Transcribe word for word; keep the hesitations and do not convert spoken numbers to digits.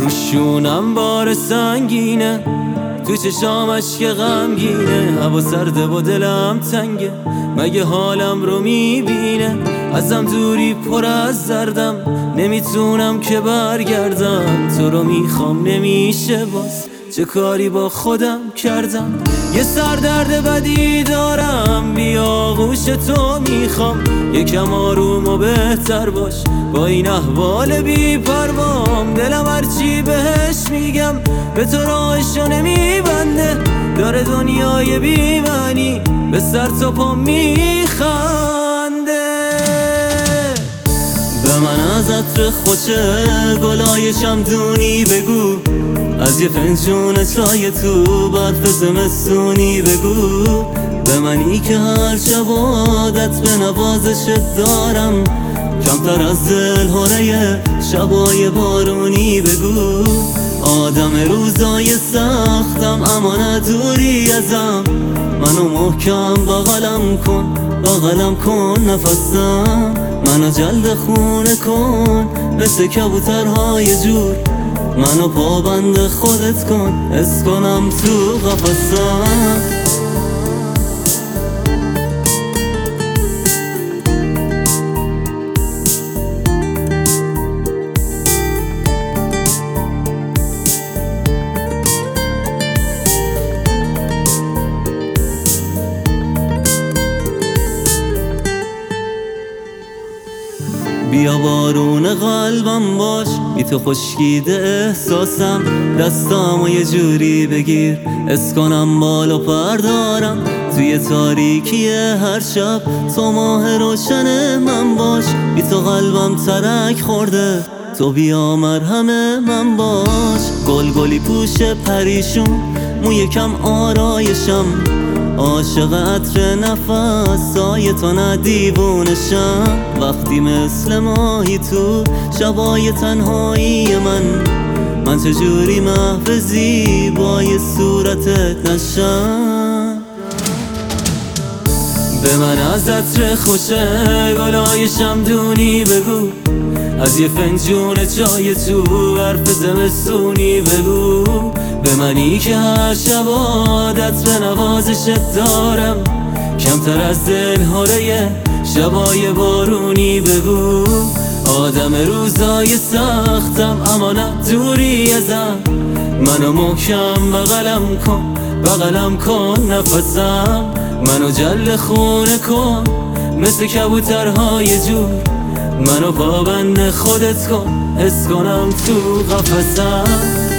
روشونم بار سنگینه، تو چشام اشک غمگینه، هوا سرده و دلم تنگه، مگه حالم رو میبینه؟ ازم دوری پر از دردم، نمیتونم که برگردم، تو رو میخوام نمیشه باز، چه کاری با خودم کردم؟ یه سردرد بدی دارم، بی آغوش تو میخوام، یکم آروم و بهتر باش با این احوال بی پروام. دلم هرچی بهش میگم به تو راهشو نمیبنده، داره دنیای بی معنی به سر تا پا میخنده. به من از عطر خوشه گلای شمدونی بگو، از یه فنجون چای تو برف زمستونی بگو، به منی که هر شب عادت به نوازشت دارم، کمتر از دلهره شبای بارونی بگو. آدم روزای سختم اما ندوری ازم، منو محکم بغلم کن، بغلم کن نفسم، منو جلد خونه کن مثل کبوترهای جور، منو پابند خودت کن حس کنم تو قفسم. بیا بارون قلبم باش، بی تو خشکیده احساسم، دستامو یه جوری بگیر حس کنم بالا پر دارم، توی تاریکی هر شب تو ماه روشن من باش، بی تو قلبم ترک خورده، تو بیا مرهم من باش. گل گلی پوش پریشون، موی کم آرایشم، عاشق عطر نفس سایه تو نه دیوونشم، وقتی مثل ماهی تو شبای تنهایی من، من چجوری محو زیبای صورتت نشم؟ به من از عطر خوشه گلای شمدونی بگو، از یه فنجون چای تو برف زمستونی بگو، به منی که هر شب عادت به نوازشت دارم، کمتر از دلهره شبای بارونی بگو. آدم روزای سختم اما نه دوری ازم، منو محکم بغلم کن، بغلم کن نفسم، منو جل خونه کن مثل کبوترهای جور، منو پابند خودت کن حس کنم تو قفسم.